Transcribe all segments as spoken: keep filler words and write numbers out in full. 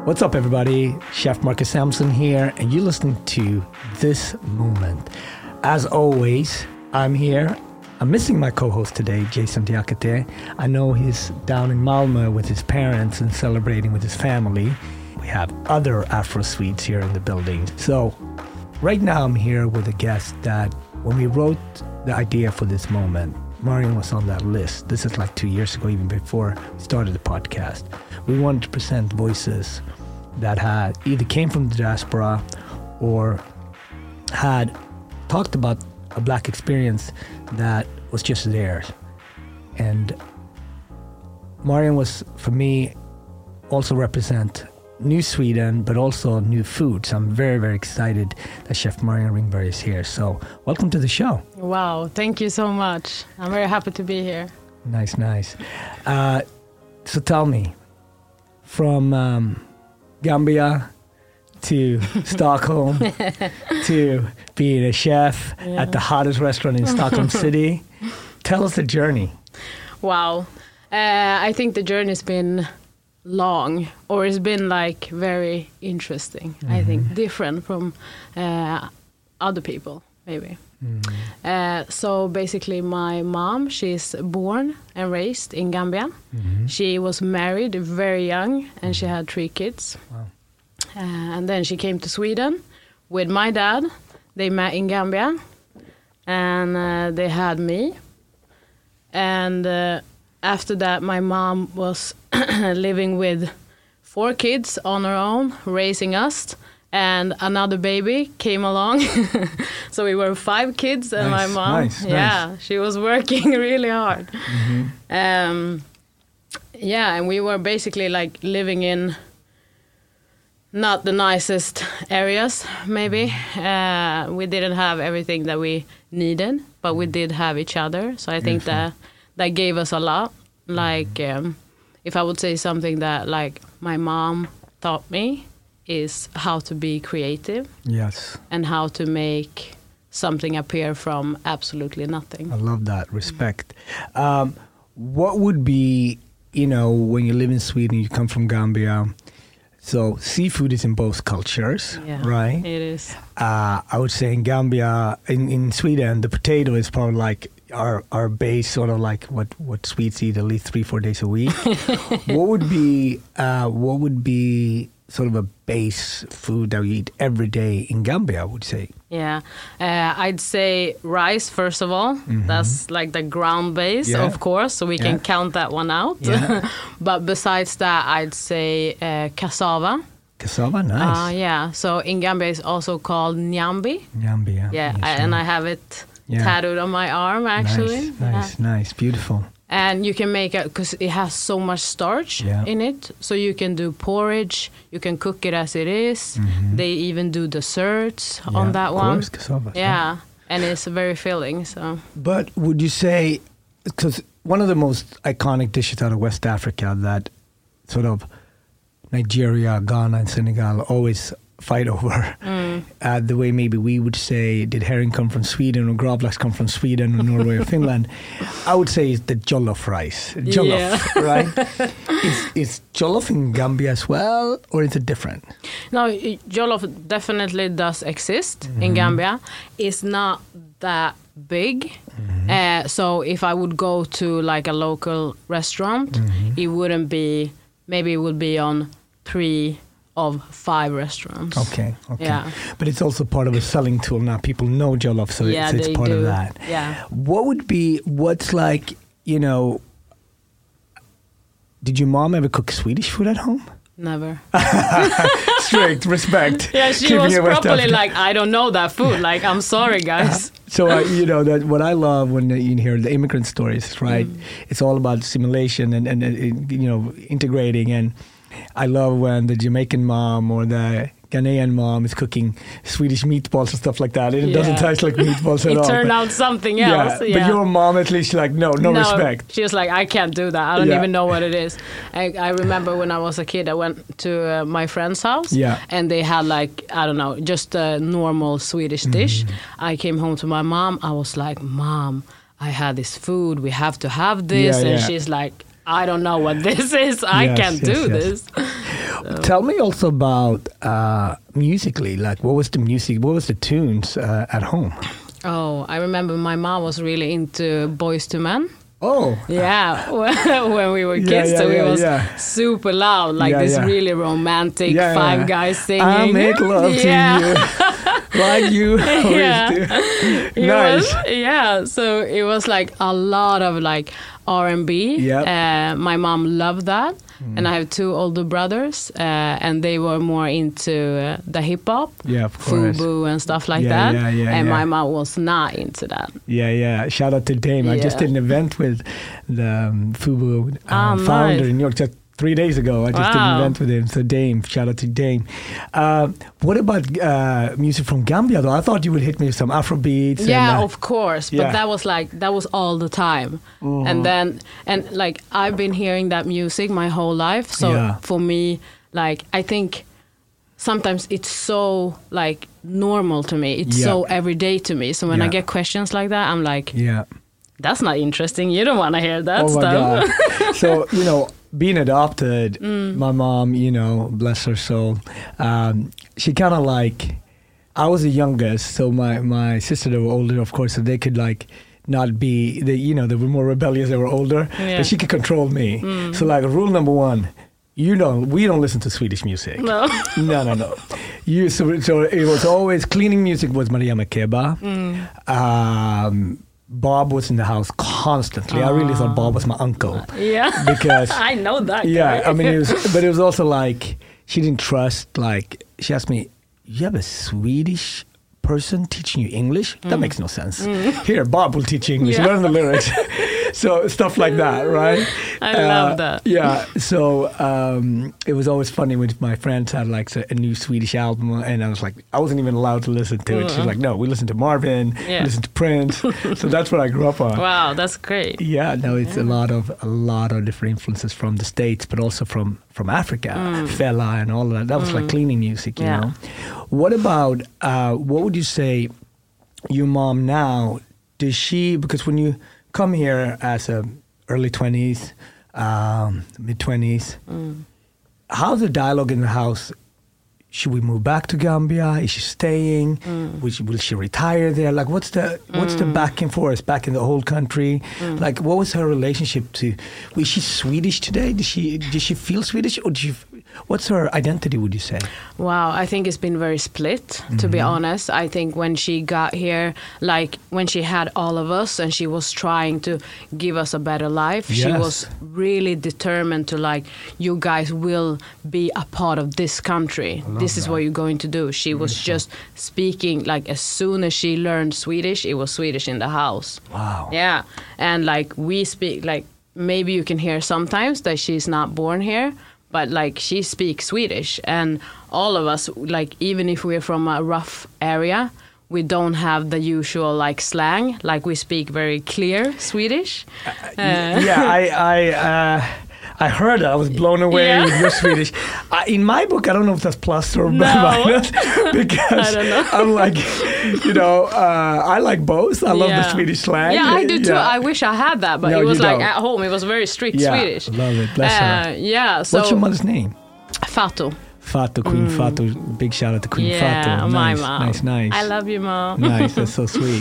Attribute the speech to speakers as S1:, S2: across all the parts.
S1: What's up, everybody? Chef Marcus Samuelsson here, and you're listening to This Moment. As always, I'm here. I'm missing my co-host today, Jason Diakate. I know he's down in Malmö with his parents and celebrating with his family. We have other Afro Swedes here in the building. So right now I'm here with a guest that when we wrote the idea for this moment, Marion was on that list. This is like two years ago, even before we started the podcast. We wanted to present voices that had either came from the diaspora or had talked about a Black experience that was just theirs. And Marion was, for me, also represent New Sweden, but also new food. So I'm very, very excited that Chef Marion Ringberg is here. So welcome to the show.
S2: Wow, thank you so much. I'm very happy to be here.
S1: Nice, nice. Uh, so tell me, from um, Gambia to Stockholm to being a chef yeah. at the hottest restaurant in Stockholm City, tell us the journey.
S2: Wow. Uh, I think the journey's been long, or it's been like very interesting. Mm-hmm. I think different from uh, other people, maybe. Mm. Uh, so basically my mom, she's born and raised in Gambia. Mm-hmm. She was married very young and mm-hmm. she had three kids. Wow. Uh, and then she came to Sweden with my dad. They met in Gambia and uh, they had me. And uh, after that, my mom was living with four kids on her own, raising us. And another baby came along. So we were five kids and nice, my mom.
S1: Nice,
S2: yeah,
S1: nice.
S2: She was working really hard. Mm-hmm. Um, yeah, and we were basically like living in not the nicest areas, maybe. Uh, we didn't have everything that we needed, but we did have each other. So I think that that gave us a lot. Like, um, if I would say something that like my mom taught me, is how to be creative.
S1: Yes. And
S2: how to make something appear from absolutely nothing.
S1: I love that. Respect. Um, what would be, you know, when you live in Sweden, you come from Gambia, so seafood is in both cultures,
S2: yeah,
S1: right?
S2: It is.
S1: Uh, I would say in Gambia, in, in Sweden, the potato is probably like our our base, sort of like what, what Swedes eat at least three, four days a week. What would be, uh, what would be sort of a base food that we eat every day in Gambia, I would say?
S2: Yeah, uh, I'd say rice, first of all. Mm-hmm. That's like the ground base, yeah. of course, so we yeah. can count that one out. Yeah. But besides that, I'd say uh, cassava.
S1: Cassava, nice.
S2: Uh, yeah, so in Gambia it's also called nyambi.
S1: Nyambi, yeah.
S2: Yeah,
S1: yeah
S2: I,
S1: sure.
S2: and I have it
S1: yeah.
S2: tattooed on my arm, actually.
S1: Nice, nice, yeah. nice, beautiful.
S2: And you can make it, because it has so much starch yeah. in it. So you can do porridge, you can cook it as it is. Mm-hmm. They even do desserts yeah, on that
S1: of
S2: one.
S1: Course, cassava,
S2: yeah. yeah, and it's very filling. So.
S1: But would you say, because one of the most iconic dishes out of West Africa that sort of Nigeria, Ghana, and Senegal always fight over, mm. uh, the way maybe we would say, did herring come from Sweden or gravlax come from Sweden or Norway or Finland? I would say it's the jollof rice. Jollof, yeah. right? Is, is jollof in Gambia as well, or is it different?
S2: No, jollof definitely does exist mm-hmm. in Gambia. It's not that big. Mm-hmm. Uh, so if I would go to like a local restaurant, mm-hmm. it wouldn't be, maybe it would be on three of five restaurants.
S1: Okay, okay.
S2: Yeah.
S1: But it's also part of a selling tool now. People know jollof, so
S2: yeah,
S1: it's, it's part
S2: do.
S1: of that.
S2: Yeah.
S1: What would be, what's like, you know, did your mom ever cook Swedish food at home?
S2: Never.
S1: Strict, respect.
S2: Yeah, she was probably like, I don't know that food. Like, I'm sorry, guys.
S1: So, uh, you know, that what I love when you hear the immigrant stories, right? Mm. It's all about assimilation and, and, and, you know, integrating. And I love when the Jamaican mom or the Ghanaian mom is cooking Swedish meatballs and stuff like that. And it yeah. doesn't taste like meatballs at
S2: it
S1: all.
S2: It turned out something else.
S1: Yeah,
S2: yeah.
S1: But your mom, at least, like, no, no, no respect.
S2: She was like, I can't do that. I don't
S1: yeah.
S2: even know what it is. I, I remember when I was a kid, I went to uh, my friend's house.
S1: Yeah.
S2: And they had, like, I don't know, just a normal Swedish mm. dish. I came home to my mom. I was like, Mom, I had this food. We have to have this.
S1: Yeah,
S2: and
S1: yeah.
S2: she's like, I don't know what this is. I
S1: yes,
S2: can't
S1: yes,
S2: do
S1: yes.
S2: this. So.
S1: Tell me also about uh, musically, like what was the music, what was the tunes uh, at home?
S2: Oh, I remember my mom was really into Boys to Men.
S1: Oh.
S2: Yeah, when we were kids,
S1: yeah, yeah,
S2: so it
S1: yeah,
S2: was
S1: yeah.
S2: super loud, like
S1: yeah,
S2: this
S1: yeah.
S2: really romantic
S1: yeah,
S2: five
S1: yeah.
S2: guys singing.
S1: I make love
S2: yeah.
S1: to you, like you
S2: yeah.
S1: always do.
S2: It
S1: Nice.
S2: Was, yeah, so it was like a lot of like R and B.
S1: Yep.
S2: Uh, my mom loved that. Mm. And I have two older brothers, uh, and they were more into uh, the hip hop,
S1: yeah, of course,
S2: FUBU and stuff like
S1: yeah,
S2: that.
S1: Yeah, yeah,
S2: and
S1: yeah.
S2: my mom was not into that.
S1: Yeah, yeah. Shout out to Dame. Yeah. I just did an event with the um, FUBU uh,
S2: oh,
S1: founder
S2: nice.
S1: in New York just three days ago. I just
S2: wow.
S1: did an event with him. So Dame, shout out to Dame. Uh, what about uh, music from Gambia though? I thought you would hit me with some Afro beats.
S2: Yeah,
S1: and, uh,
S2: of course. But
S1: yeah.
S2: that was like that was all the time.
S1: Mm-hmm.
S2: And then and like I've been hearing that music my whole life. So
S1: yeah.
S2: for me, like I think sometimes it's so like normal to me. It's
S1: yeah.
S2: so everyday to me. So when
S1: yeah.
S2: I get questions like that, I'm like,
S1: yeah.
S2: that's not interesting. You don't want to hear that
S1: oh
S2: stuff.
S1: My God. So, you know, being adopted, mm. my mom, you know, bless her soul, um, she kind of like, I was the youngest, so my, my sister, they were older, of course, so they could like not be, they, you know, they were more rebellious, they were older,
S2: yeah.
S1: but she could control me. Mm. So like rule number one, you know, we don't listen to Swedish music.
S2: No.
S1: no, no, no. You, so, so it was always, cleaning music was Maria Makeba. Mm. Um, Bob was in the house constantly. Uh, I really thought Bob was my uncle.
S2: Yeah,
S1: because
S2: I know that.
S1: Yeah,
S2: guy.
S1: I mean, it was, but it was also like she didn't trust. Like she asked me, "You have a Swedish person teaching you English? Mm. That makes no sense." Mm. Here, Bob will teach you English. Yeah. Learn the lyrics. So stuff like that, right?
S2: I
S1: uh,
S2: love that.
S1: Yeah. So um, it was always funny when my friends had like a new Swedish album, and I was like, I wasn't even allowed to listen to it. Uh-huh. She's like, no, we listen to Marvin, yeah. we listen to Prince. So that's what I grew up on.
S2: Wow, that's great.
S1: Yeah. No, it's
S2: yeah.
S1: a lot of a lot of different influences from the States, but also from from Africa, mm. Fela, and all of that. That was mm. like cleaning music, you yeah. know. What about uh, what would you say? Your mom now, does she? Because when you come here as a early twenties, um, mid twenties, mm. how's the dialogue in the house? Should we move back to Gambia? Is she staying? Mm. Will, she, will she retire there? Like, what's the what's mm. the back and forth back in the whole country? Mm. Like, what was her relationship to? Was she Swedish today? Did she did she feel Swedish, or did she? What's her identity, would you say?
S2: Wow, I think it's been very split, mm-hmm. to be honest. I think when she got here, like when she had all of us and she was trying to give us a better life, yes. she was really determined to like, you guys will be a part of this country. This is
S1: that.
S2: what you're going to do. She was Beautiful. Just speaking, like as soon as she learned Swedish, it was Swedish in the house.
S1: Wow.
S2: Yeah. And like we speak, like maybe you can hear sometimes that she's not born here, but like she speaks Swedish, and all of us, like even if we're from a rough area, we don't have the usual like slang. Like we speak very clear Swedish.
S1: Uh, uh, yeah, I I uh, I heard it. I was blown away
S2: yeah.
S1: with your Swedish. Uh, in my book, I don't know if that's plus or
S2: no.
S1: minus, because
S2: I don't know.
S1: I'm like, you know, uh, I like both. I love
S2: yeah.
S1: the Swedish slang.
S2: Yeah, I do too.
S1: Yeah.
S2: I wish I had that, but
S1: no,
S2: it was like
S1: don't.
S2: at home. It was very strict
S1: yeah,
S2: Swedish.
S1: Love it. Bless
S2: uh,
S1: her.
S2: Yeah. So
S1: what's your mother's name?
S2: Fatu.
S1: Fatu, Queen mm. Fatu. Big shout out to Queen
S2: yeah,
S1: Fatu.
S2: Yeah, my
S1: nice,
S2: mom.
S1: Nice, nice.
S2: I love you, Mom.
S1: Nice, that's so sweet.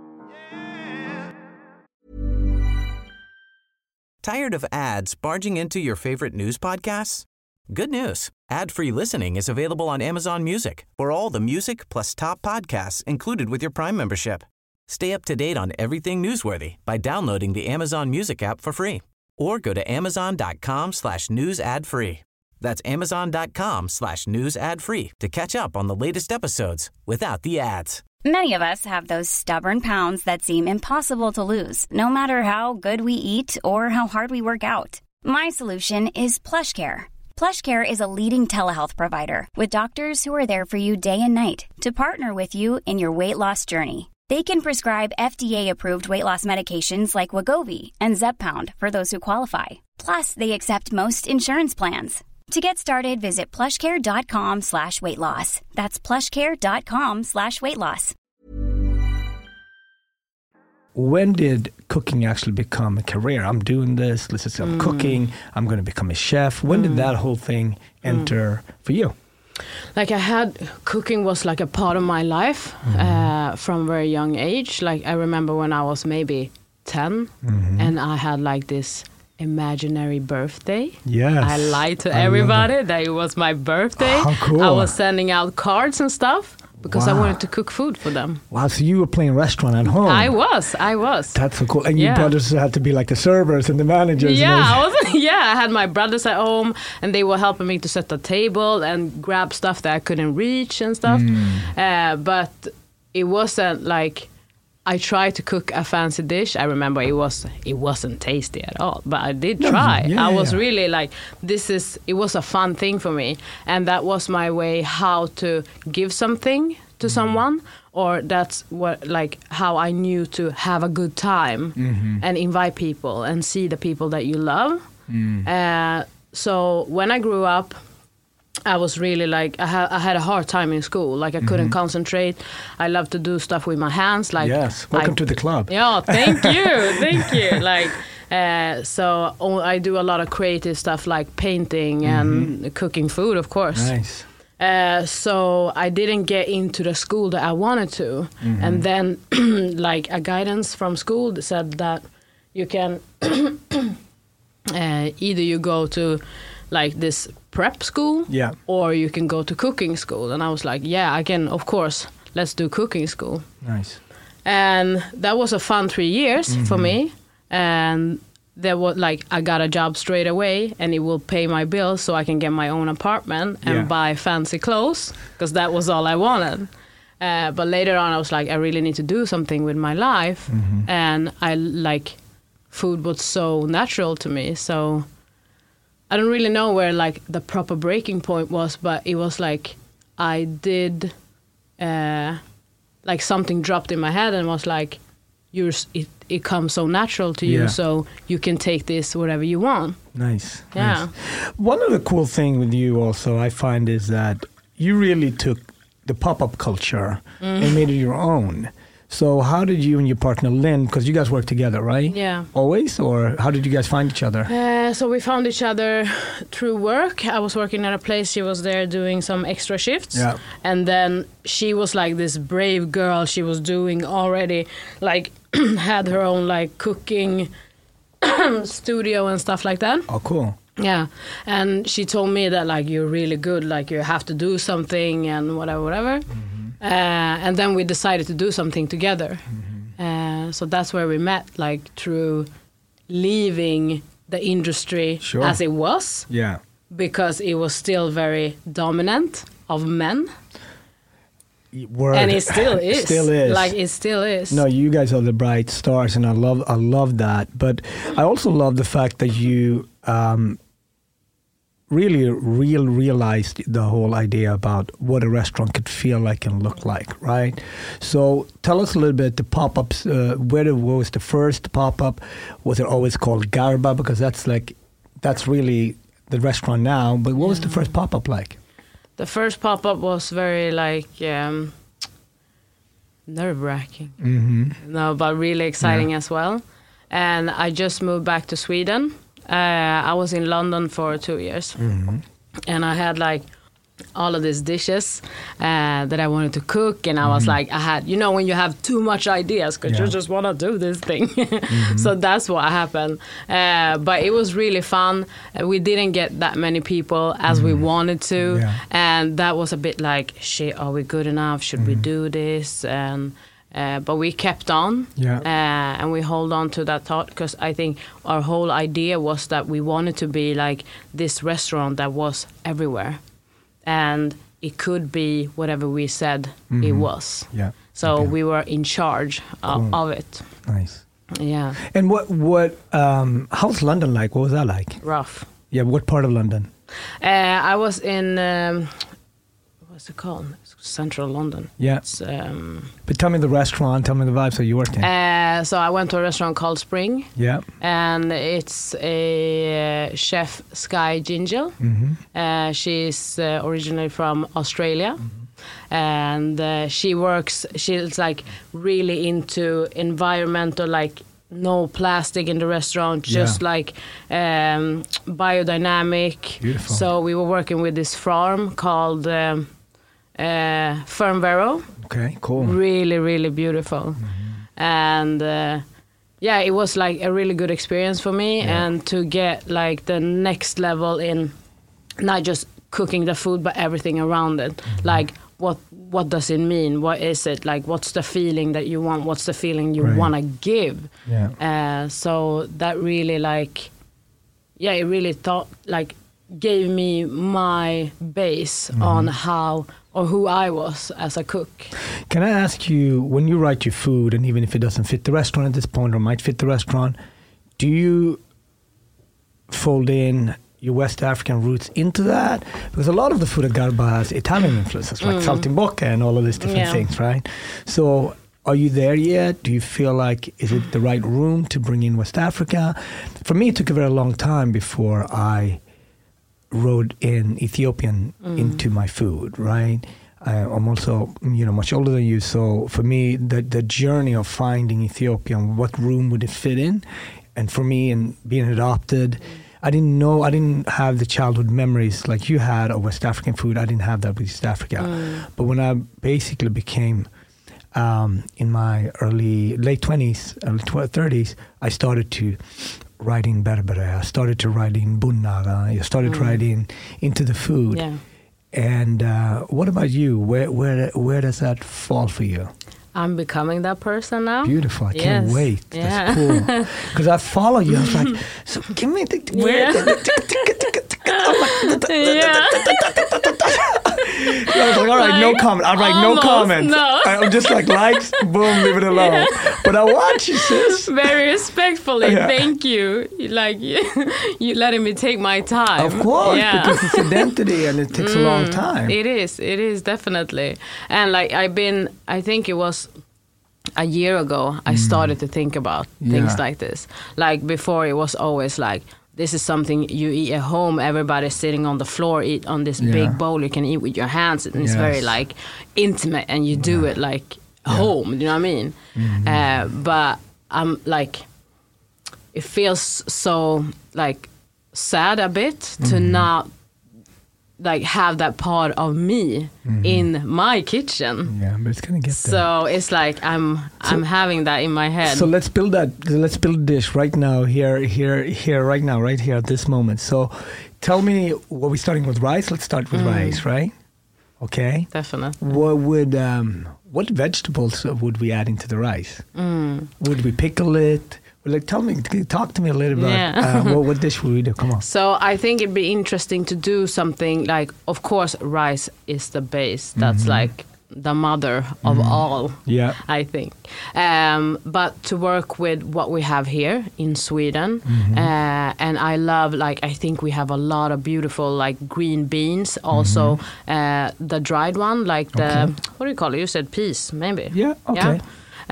S3: Tired of ads barging into your favorite news podcasts? Good news. Ad-free listening is available on Amazon Music for all the music plus top podcasts included with your Prime membership. Stay up to date on everything newsworthy by downloading the Amazon Music app for free or go to amazon.com slash news ad free. That's amazon.com slash news ad free to catch up on the latest episodes without the ads.
S4: Many of us have those stubborn pounds that seem impossible to lose, no matter how good we eat or how hard we work out. My solution is PlushCare. PlushCare is a leading telehealth provider with doctors who are there for you day and night to partner with you in your weight loss journey. They can prescribe F D A-approved weight loss medications like Wegovy and Zepbound for those who qualify. Plus, they accept most insurance plans. To get started, visit plushcare.com slash weight loss. That's plushcare.com slash weight loss.
S1: when did cooking actually become a career? I'm doing this, let's just say I'm
S2: Mm.
S1: cooking, I'm going to become a chef. When did that whole thing enter for you?
S2: Like I had, cooking was like a part of my life uh, from a very young age. Like I remember when I was maybe ten and I had like this imaginary birthday.
S1: Yes.
S2: I lied to
S1: I love
S2: everybody
S1: it.
S2: that it was my birthday.
S1: How cool.
S2: I was sending out cards and stuff because I
S1: Wow.
S2: wanted to cook food for them.
S1: Wow, so you were playing restaurant at home.
S2: I was, I was.
S1: That's so cool. And your
S2: Yeah.
S1: brothers had to be like the servers and the managers.
S2: Yeah,
S1: and
S2: I was. Yeah, I had my brothers at home, and they were helping me to set the table and grab stuff that I couldn't reach and stuff.
S1: Mm.
S2: Uh, but it wasn't like I tried to cook a fancy dish. I remember it was it wasn't tasty at all, but I did
S1: No,
S2: try.
S1: yeah,
S2: I was
S1: yeah.
S2: really like, this is. It was a fun thing for me, and that was my way how to give something to someone, or that's what like how I knew to have a good time and invite people and see the people that you love. Uh, so when I grew up, I was really like I, ha- I had a hard time in school. Like I couldn't concentrate. I love to do stuff with my hands. Like
S1: Yes, welcome
S2: I,
S1: to the club.
S2: Yeah, thank you, thank you. Like uh, so, oh, I do a lot of creative stuff like painting and cooking food, of course.
S1: Nice.
S2: Uh, so I didn't get into the school that I wanted to, and then like a guidance from school that said that you can uh, either you go to like this prep school,
S1: Yeah.
S2: or you can go to cooking school. And I was like, yeah, I can, of course, let's do cooking school.
S1: Nice.
S2: And that was a fun three years for me. And there was like I got a job straight away, and it will pay my bills so I can get my own apartment and
S1: Yeah.
S2: buy fancy clothes, because that was all I wanted. Uh, but later on, I was like, I really need to do something with my life, and I like food was so natural to me. So I don't really know where like the proper breaking point was, but it was like I did, uh, like something dropped in my head and was like, you're it, it comes so natural to you,
S1: Yeah.
S2: so you can take this wherever you want.
S1: Nice.
S2: Yeah.
S1: Nice. One of the cool thing with you also I find is that you really took the pop-up culture
S2: Mm.
S1: and made it your own. So how did you and your partner Lynn, because you guys work together, right?
S2: Yeah.
S1: Always? Or how did you guys find each other?
S2: Uh, so we found each other through work. I was working at a place. She was there doing some extra shifts.
S1: Yeah.
S2: And then she was like this brave girl. She was doing already, like, had her own, like, cooking studio and stuff like that.
S1: Oh, cool.
S2: Yeah. And she told me that, like, you're really good. Like, you have to do something and whatever, whatever. Uh, and then we decided to do something together. Uh, so that's where we met, like, through leaving the industry
S1: Sure.
S2: as it was,
S1: Yeah.
S2: because it was still very dominant of men.
S1: Word.
S2: And it still is.
S1: Still is.
S2: Like, it still is.
S1: No, you guys are the bright stars, and I love, I love that. But I also love the fact that you um, really, real realized the whole idea about what a restaurant could feel like and look like, right? So tell us a little bit the pop-ups. Uh, where the, what was the first pop-up? Was it always called Garba? Because that's like, that's really the restaurant now. But what was the first pop-up like?
S2: The first pop-up was very, like, um, nerve-wracking.
S1: Mm-hmm.
S2: No, but really exciting as well. And I just moved back to Sweden. Uh, I was in London for two years. And I had, like, all of these dishes uh, that I wanted to cook. And I was like, I had, you know, when you have too much ideas because
S1: Yeah.
S2: you just want to do this thing. So that's what happened. Uh, but it was really fun. Uh, we didn't get that many people as we wanted to.
S1: Yeah.
S2: And that was a bit like, shit, are we good enough? Should we do this? And uh, but we kept on.
S1: Yeah.
S2: Uh, and we hold on to that thought, because I think our whole idea was that we wanted to be like this restaurant that was everywhere. And it could be whatever we said it was.
S1: Yeah.
S2: So
S1: Okay.
S2: we were in charge of,
S1: Cool.
S2: of it.
S1: Nice.
S2: Yeah,
S1: And what, what, um, how's London like? What was that like?
S2: rough.
S1: Yeah, what part of London?
S2: Uh, I was in, um, what's it called? Central London.
S1: Yeah.
S2: It's, um,
S1: But tell me the restaurant, tell me the vibes that you worked in.
S2: uh, so I went to a restaurant called Spring.
S1: Yeah.
S2: And it's a uh, chef, Sky Gingell.
S1: Mm-hmm.
S2: Uh, she's uh, originally from Australia. and uh, she works. She's like really into environmental, like no plastic in the restaurant, just
S1: Yeah.
S2: like um, biodynamic.
S1: Beautiful.
S2: So we were working with this farm called um, uh, Fernvero.
S1: Okay, cool.
S2: Really, really beautiful. And uh, yeah, it was like a really good experience for me.
S1: Yeah.
S2: And to get like the next level in not just cooking the food, but everything around it. Like what what does it mean? What is it? Like what's the feeling that you want? What's the feeling you
S1: Right.
S2: want to give?
S1: Yeah.
S2: Uh, so that really like, yeah, it really thought like gave me my base
S1: Mm-hmm.
S2: on how or who I was as a cook.
S1: Can I ask you, when you write your food, and even if it doesn't fit the restaurant at this point or might fit the restaurant, do you fold in your West African roots into that? Because a lot of the food at Garba has Italian influences, like saltimbocca and all of these different
S2: Yeah.
S1: things, right? So are you there yet? Do you feel like, is it the right room to bring in West Africa? For me, it took a very long time before I wrote in Ethiopian into my food, right? Uh, I'm also, you know, much older than you, so for me, the the journey of finding Ethiopian, what room would it fit in, and for me, and being adopted, I didn't know, I didn't have the childhood memories like you had of West African food. I didn't have that with East Africa. But when I basically became, um, in my early, late twenties, early thirties, I started to write in Berbere. I started to write in Bunnaga. I started writing into the food.
S2: Yeah.
S1: And uh, what about you? Where where where does that fall for you?
S2: I'm becoming that person now.
S1: Beautiful. I can't
S2: Yes.
S1: wait.
S2: Yeah.
S1: That's cool. Because I follow you. I was like, so give me the where.
S2: Yeah.
S1: I'm like,
S2: Yeah.
S1: I was like, all right, no
S2: Like,
S1: comment. I'm like, no
S2: almost,
S1: comment.
S2: no.
S1: I'm just like, likes, boom, leave it alone.
S2: Yeah.
S1: But I watch you, sis.
S2: Very respectfully,
S1: Yeah.
S2: thank you. You- Like you, you letting me take my time.
S1: Of course,
S2: Yeah.
S1: because it's identity and it takes a long time.
S2: It is. It is definitely. And like I've been, I think it was a year ago, I started to think about things
S1: Yeah.
S2: like this. Like before, it was always like, this is something you eat at home. Everybody's sitting on the floor, eat on this
S1: Yeah.
S2: big bowl. You can eat with your hands, and it's
S1: Yes.
S2: very like intimate, and you do it like home. You know what I mean?
S1: Mm-hmm.
S2: Uh, but I'm like, it feels so like sad a bit to
S1: Mm-hmm.
S2: not like have that part of me in my kitchen.
S1: Yeah, but it's gonna get there.
S2: So it's like I'm I'm having that in my head.
S1: So let's build that. Let's build a dish right now, here, here, here, right now, right here at this moment. So, tell me, what we starting with rice? Let's start with rice, right? Okay.
S2: Definitely.
S1: What would um, what vegetables would we add into the rice? Would we pickle it? Well, like, tell me, talk to me a little about
S2: Yeah.
S1: uh, what, what dish would we do? Come on.
S2: So I think it'd be interesting to do something like, of course, rice is the base. That's like the mother of all,
S1: Yeah.
S2: I think. Um, but to work with what we have here in Sweden, uh, and I love, like, I think we have a lot of beautiful, like, green beans. Also, uh, the dried one, like the,
S1: Okay.
S2: what do you call it? You said peas, maybe.
S1: Yeah, okay.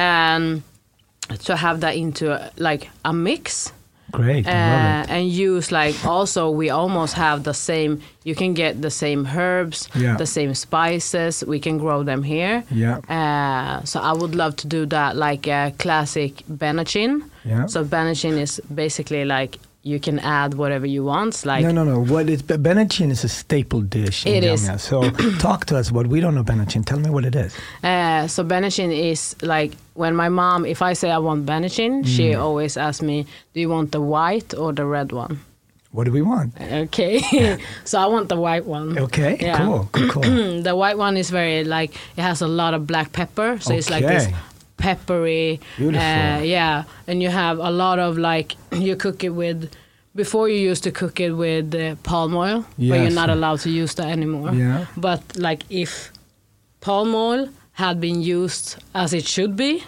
S2: And to have that into, uh, like, a mix.
S1: Great. I love
S2: Uh,
S1: it.
S2: and use like also we almost have the same, you can get the same herbs,
S1: Yeah.
S2: the same spices, we can grow them here.
S1: Yeah.
S2: Uh, so I would love to do that, like a classic benachin.
S1: Yeah.
S2: So benachin is basically like you can add whatever you want, like
S1: No, no, no. What is benachin is a staple dish in
S2: It is.
S1: Gambia. So talk to us. What we don't know benachin. Tell me what it is.
S2: Uh, so benachin is like when my mom, if I say I want benachin, she
S1: Mm.
S2: always asks me, do you want the white or the red one?
S1: What do we want?
S2: Okay, so I want the white one.
S1: Okay,
S2: Yeah.
S1: cool, cool, cool.
S2: The white one is very like, it has a lot of black pepper, so it's like this
S1: Okay.
S2: peppery.
S1: Beautiful.
S2: Uh, yeah, and you have a lot of like, you cook it with, before you used to cook it with uh, palm oil, but
S1: Yes.
S2: you're not allowed to use that anymore.
S1: Yeah.
S2: But like if palm oil had been used as it should be,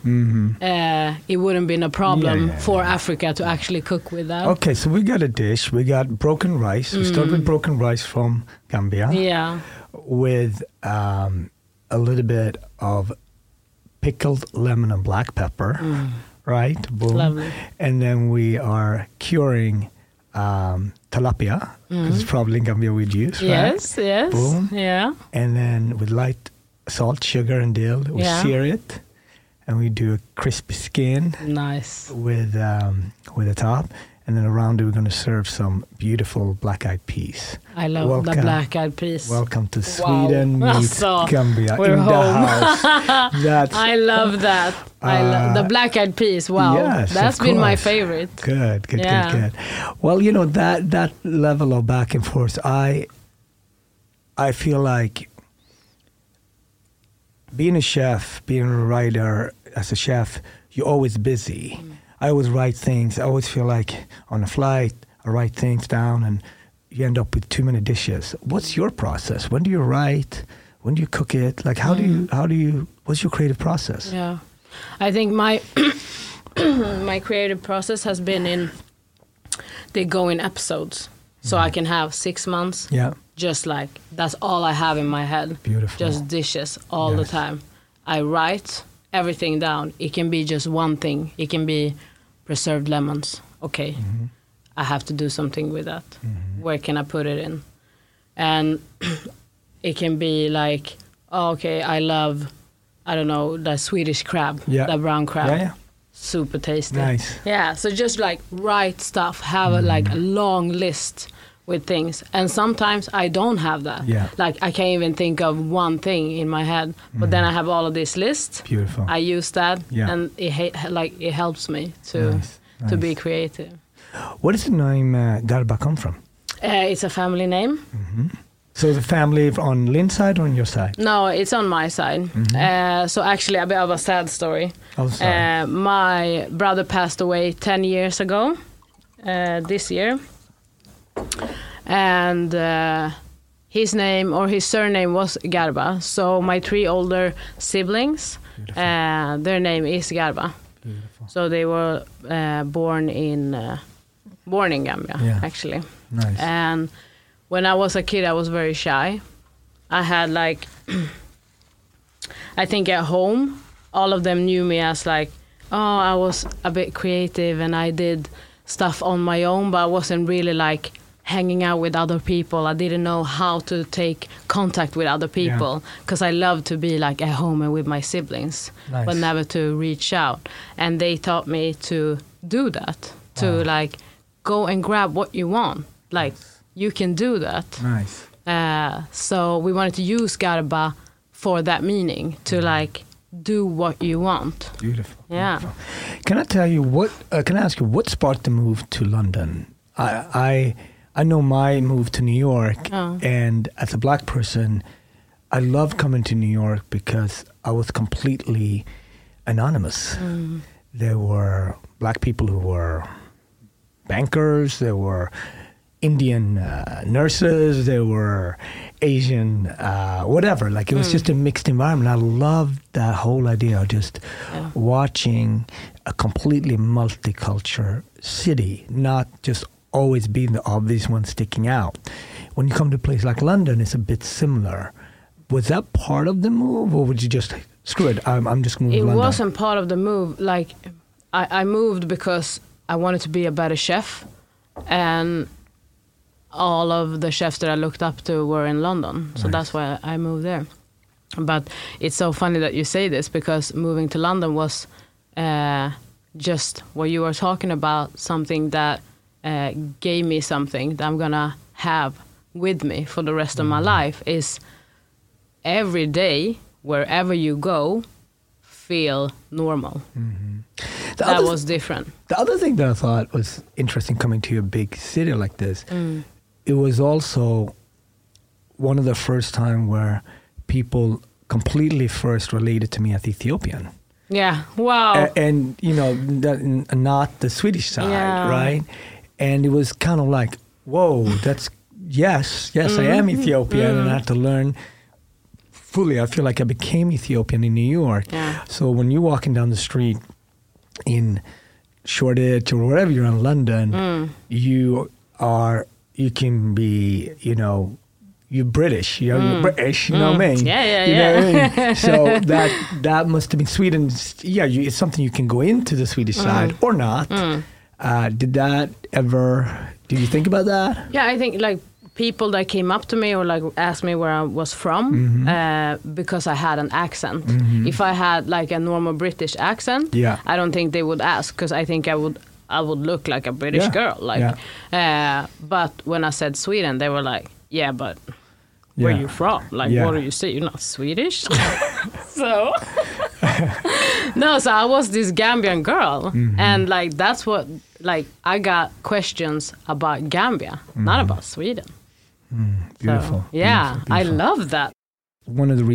S2: uh, it wouldn't been a problem
S1: Mm-hmm. Yeah, yeah,
S2: for
S1: yeah.
S2: Africa to actually cook with that.
S1: Okay, so we got a dish. We got broken rice. We start with broken rice from Gambia
S2: Mm. Yeah.
S1: with um, a little bit of pickled lemon and black pepper, right? Boom.
S2: Mm. Lovely.
S1: And then we are curing um, tilapia, because it's probably in Gambia we'd use, right?
S2: Yes, yes.
S1: Boom.
S2: Yeah.
S1: And then with light salt, sugar, and dill. We
S2: Yeah.
S1: sear it, and we do a crispy skin
S2: Nice.
S1: with um, with the top. And then around it, we're going to serve some beautiful black-eyed peas.
S2: I love
S1: Welcome.
S2: the black-eyed peas.
S1: Welcome to Sweden
S2: Wow.
S1: meets
S2: So,
S1: Gambia
S2: we're
S1: in the
S2: home.
S1: house. That's
S2: I love that. I love the
S1: Uh,
S2: black-eyed peas. Wow,
S1: yes,
S2: that's
S1: of
S2: been my
S1: course.
S2: favorite.
S1: good, good,
S2: Yeah.
S1: good, good. Well, you know that that level of back and forth, I I feel like being a chef, being a writer as a chef, you're always busy.
S2: Mm.
S1: I always write things. I always feel like on a flight, I write things down, and you end up with too many dishes. What's your process? When do you write? When do you cook it? Like, how do you? How do you? What's your creative process?
S2: Yeah, I think my my creative process has been in they go in episodes, so I can have six months.
S1: Yeah,
S2: Just like that's all I have in my head.
S1: beautiful.
S2: Just dishes all
S1: Yes.
S2: the time. I write everything down. It can be just one thing. It can be preserved lemons. Okay,
S1: Mm-hmm.
S2: I have to do something with that. Where can I put it in? And it can be like, oh, okay, I love, I don't know, the Swedish crab,
S1: Yeah.
S2: the brown crab.
S1: Yeah, yeah.
S2: Super tasty.
S1: Nice.
S2: Yeah, so just like write stuff, have a, like a long list with things. And sometimes I don't have that.
S1: Yeah.
S2: Like I can't even think of one thing in my head. But then I have all of this list.
S1: Beautiful.
S2: I use that
S1: Yeah.
S2: and it ha- like it helps me to
S1: Nice,
S2: to
S1: nice.
S2: be creative.
S1: Where does the name uh, Garba come from?
S2: Uh, it's a family name.
S1: So the family on Lynn's side or on your side?
S2: No, it's on my side. Uh, so actually a bit of a sad story.
S1: Oh, sorry.
S2: Uh, my brother passed away ten years ago, uh, this year. And uh, his name or his surname was Garba. So my three older siblings, uh, their name is Garba.
S1: Beautiful.
S2: So they were uh, born in uh, born in Gambia,
S1: Yeah.
S2: actually.
S1: Nice.
S2: And when I was a kid, I was very shy. I had like, I think at home, all of them knew me as like, oh, I was a bit creative and I did stuff on my own, but I wasn't really like hanging out with other people. I didn't know how to take contact with other people because I loved to be like at home and with my siblings,
S1: Nice.
S2: but never to reach out. And they taught me to do that, to
S1: Wow.
S2: like go and grab what you want. Like you can do that.
S1: Nice.
S2: Uh, so we wanted to use Garba for that meaning, to like do what you want.
S1: Beautiful.
S2: Yeah.
S1: Beautiful. Can I tell you what? Uh, can I ask you what sparked the move to London? I I, I know my move to New York,
S2: Oh.
S1: and as a black person, I loved coming to New York because I was completely anonymous.
S2: Mm.
S1: There were black people who were bankers. There were Indian uh, nurses. There were Asian, uh, whatever. Like it was just a mixed environment. I loved that whole idea of just
S2: Yeah.
S1: watching a completely multicultural city, not just always being the obvious one sticking out. When you come to a place like London, it's a bit similar. Was that part of the move, or would you just screw it? I'm, I'm just going to
S2: It
S1: move to London.
S2: wasn't part of the move. Like I, I moved because I wanted to be a better chef, and all of the chefs that I looked up to were in London. So
S1: Nice.
S2: that's why I moved there. But it's so funny that you say this, because moving to London was uh, just what you were talking about, something that uh, gave me something that I'm going to have with me for the rest of my life, is every day, wherever you go, feel normal.
S1: The
S2: That
S1: other-
S2: was different.
S1: The other thing that I thought was interesting coming to a big city like this,
S2: Mm.
S1: it was also one of the first time where people completely first related to me as Ethiopian.
S2: Yeah. Wow.
S1: A- and, you know, the, not the Swedish side,
S2: Yeah.
S1: right? And it was kind of like, whoa, that's, yes, yes, I am Ethiopian. And I had to learn fully. I feel like I became Ethiopian in New York.
S2: Yeah.
S1: So when you're walking down the street in Shoreditch or wherever you're in London,
S2: Mm.
S1: you are, you can be, you know, you're British, you know, you're British, you know what I mean?
S2: Mm. Yeah, yeah,
S1: you
S2: yeah.
S1: know what I mean? So that that must have been Sweden. Yeah, you, it's something you can go into the Swedish
S2: Mm.
S1: side or not. Uh, did that ever? Did you think about that?
S2: Yeah, I think like people that came up to me or like asked me where I was from mm-hmm. uh, because I had an accent. Mm-hmm. If I had like a normal British accent,
S1: yeah.
S2: I don't think they would ask because I think I would I would look like a British
S1: yeah.
S2: girl. Like,
S1: yeah.
S2: uh, but when I said Sweden, they were like, yeah, but where
S1: yeah.
S2: are you from? Like,
S1: yeah.
S2: what do you say? You're not Swedish? so, no, so I was this Gambian girl. Mm-hmm. And, like, that's what, like, I got questions about Gambia, mm-hmm. not about Sweden.
S1: Mm, beautiful.
S2: So, yeah,
S1: beautiful, beautiful.
S2: I love that.
S1: One of the re-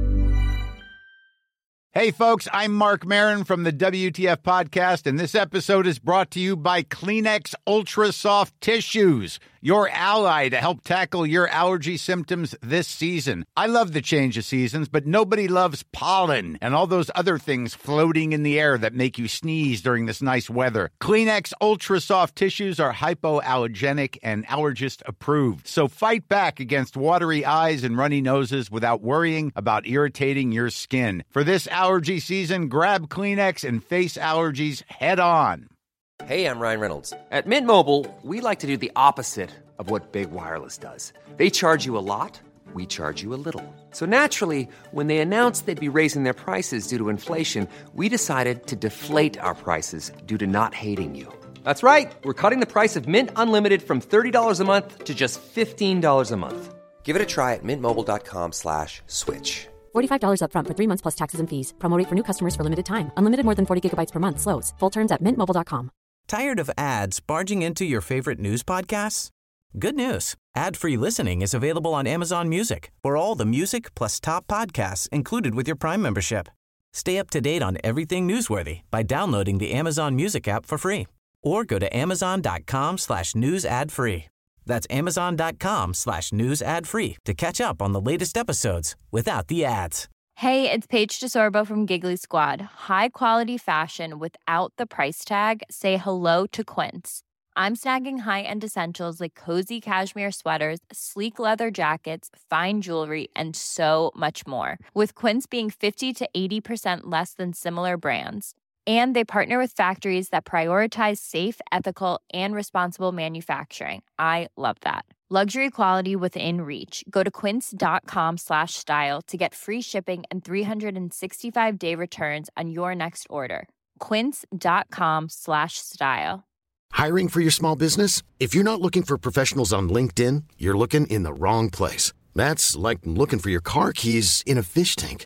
S5: Hey, folks, I'm Mark Maron from the W T F Podcast, and this episode is brought to you by Kleenex Ultra Soft Tissues, your ally to help tackle your allergy symptoms this season. I love the change of seasons, but nobody loves pollen and all those other things floating in the air that make you sneeze during this nice weather. Kleenex Ultra Soft Tissues are hypoallergenic and allergist approved, so fight back against watery eyes and runny noses without worrying about irritating your skin. For this allergy season, grab Kleenex and face allergies head on.
S6: Hey, I'm Ryan Reynolds. At Mint Mobile, we like to do the opposite of what Big Wireless does. They charge you a lot, we charge you a little. So naturally, when they announced they'd be raising their prices due to inflation, we decided to deflate our prices due to not hating you. That's right. We're cutting the price of Mint Unlimited from thirty dollars a month to just fifteen dollars a month. Give it a try at mintmobile.com slash switch.
S7: forty-five dollars up front for three months plus taxes and fees. Promo rate for new customers for limited time. Unlimited more than forty gigabytes per month. Slows full terms at mint mobile dot com.
S3: Tired of ads barging into your favorite news podcasts? Good news. Ad-free listening is available on Amazon Music for all the music plus top podcasts included with your Prime membership. Stay up to date on everything newsworthy by downloading the Amazon Music app for free or go to amazon.com slash news ad free. That's amazon.com slash news ad free to catch up on the latest episodes without the ads.
S8: Hey, it's Paige DeSorbo from Giggly Squad. High quality fashion without the price tag. Say hello to Quince. I'm snagging high-end essentials like cozy cashmere sweaters, sleek leather jackets, fine jewelry, and so much more. With Quince being fifty to eighty percent less than similar brands. And they partner with factories that prioritize safe, ethical, and responsible manufacturing. I love that. Luxury quality within reach. Go to quince.com slash style to get free shipping and three sixty-five day returns on your next order. Quince.com slash style.
S9: Hiring for your small business? If you're not looking for professionals on LinkedIn, you're looking in the wrong place. That's like looking for your car keys in a fish tank.